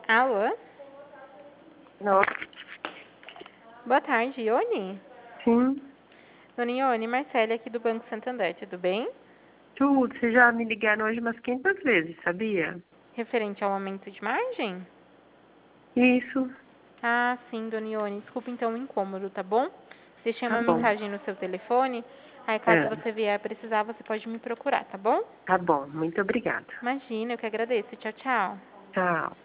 Alô? Nossa, Boa tarde, Ione? sim. Dona Ione, Marcele aqui do Banco Santander, tudo bem? Tudo, vocês já me ligaram hoje umas 500 vezes, sabia? Referente ao aumento de margem? Isso, Ah, sim, Dona Ione, desculpa então o incômodo, tá bom? Deixei tá uma bom. mensagem no seu telefone, aí caso É, você vier precisar, você pode me procurar, tá bom? tá bom, muito obrigada. Imagina, eu que agradeço. Tchau, tchau. Tchau.